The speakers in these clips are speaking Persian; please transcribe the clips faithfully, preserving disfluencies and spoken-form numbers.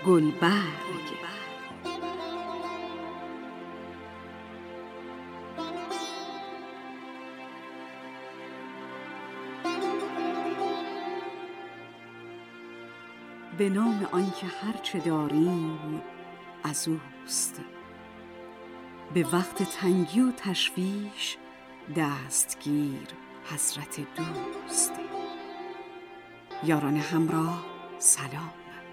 گلبرگ. به نام آنکه هرچه داریم از اوست، به وقت تنگی و تشویش دستگیر حضرت دوست. یاران همراه سلام.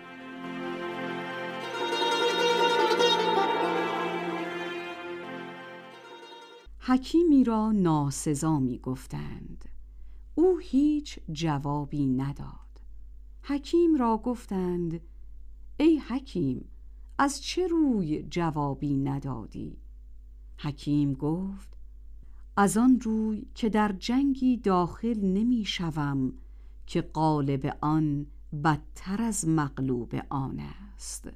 حکیمی را ناسزا می گفتند. او هیچ جوابی نداد. حکیم را گفتند: ای حکیم، از چه روی جوابی ندادی؟ حکیم گفت: از آن روی که در جنگی داخل نمی شوم که غالب آن بدتر از مغلوب آن است.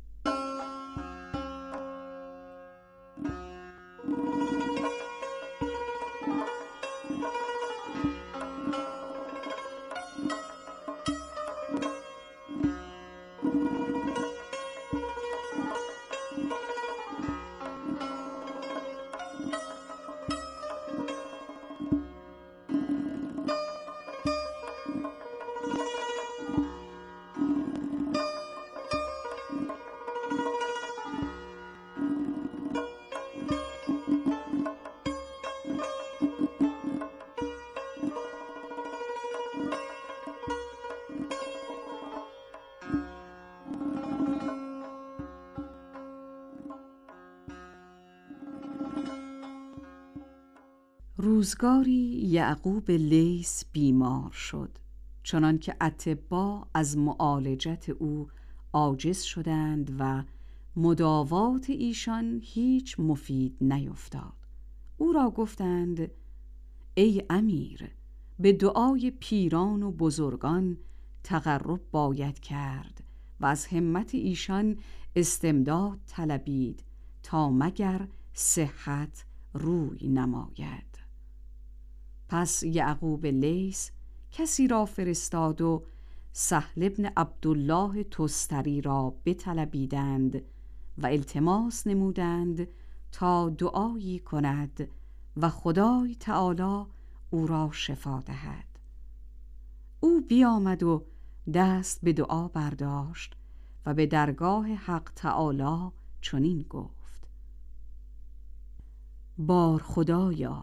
روزگاری یعقوب لیث بیمار شد، چنان که اطبا از معالجت او عاجز شدند و مداوات ایشان هیچ مفید نیفتاد. او را گفتند: ای امیر، به دعای پیران و بزرگان تقرب باید کرد و از همت ایشان استمداد طلبید تا مگر صحت روی نماید. پس یعقوب لیث کسی را فرستاد و سهل بن عبدالله تستری را بطلبیدند و التماس نمودند تا دعایی کند و خدای تعالی او را شفا دهد. او بیامد و دست به دعا برداشت و به درگاه حق تعالی چنین گفت: بار خدایا،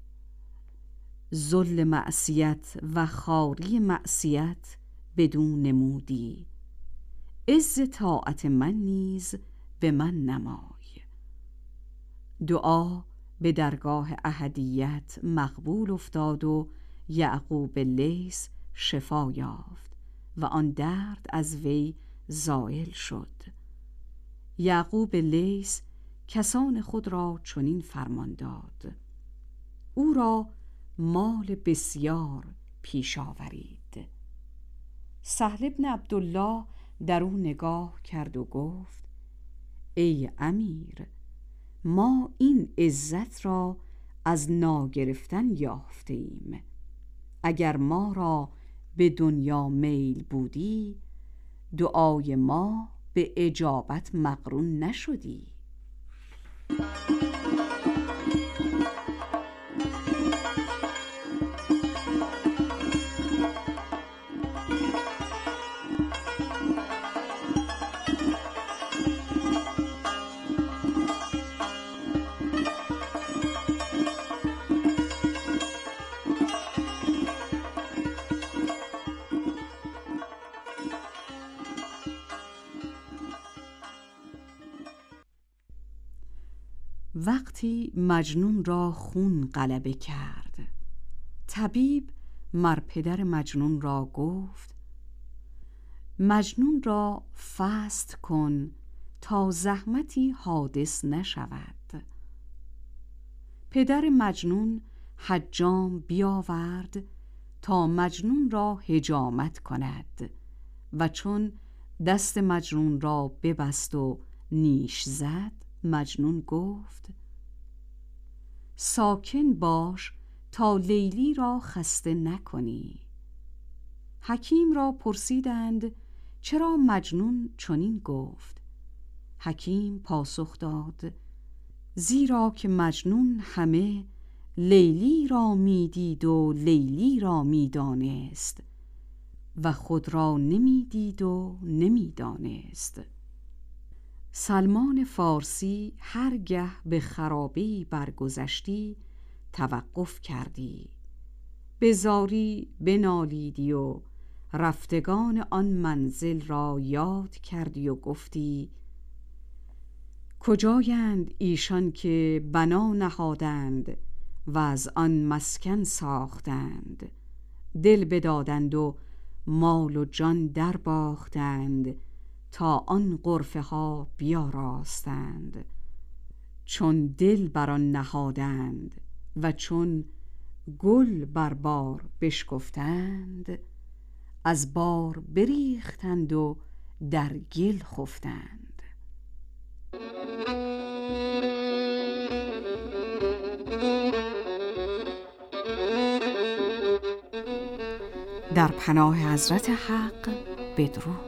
ذل معصیت و خواری معصیت بدون نمودی، عز طاعت من نیز به من نمای. دعا به درگاه احدیت مقبول افتاد و یعقوب لیث شفا یافت و آن درد از وی زائل شد. یعقوب لیث کسان خود را چنین فرمان داد: او را مال بسیار پیش آورید. سهل بن عبدالله در او نگاه کرد و گفت: ای امیر، ما این عزت را از ناگرفتن یافته ایم. اگر ما را به دنیا میل بودی، دعای ما به اجابت مقرون نشدی. وقتی مجنون را خون غلبه کرد، طبیب مر پدر مجنون را گفت: مجنون را فست کن تا زحمتی حادث نشود. پدر مجنون حجام بیاورد تا مجنون را حجامت کند و چون دست مجنون را ببست و نیش زد، مجنون گفت: ساکن باش تا لیلی را خسته نکنی. حکیم را پرسیدند چرا مجنون چنین گفت؟ حکیم پاسخ داد: زیرا که مجنون همه لیلی را می دید و لیلی را می دانست و خود را نمی دید و نمی دانست. سلمان فارسی هرگه به خرابه‌ای برگذشتی توقف کردی، به زاری بنالیدی و رفتگان آن منزل را یاد کردی و گفتی: کجایند ایشان که بنا نهادند و از آن مسکن ساختند، دل بدادند و مال و جان در باختند تا آن غرفه ها بیاراستند. چون دل بر آن نهادند و چون گل بر بار بشکفتند، از بار بریختند و در گل خفتند. در پناه حضرت حق بدرود.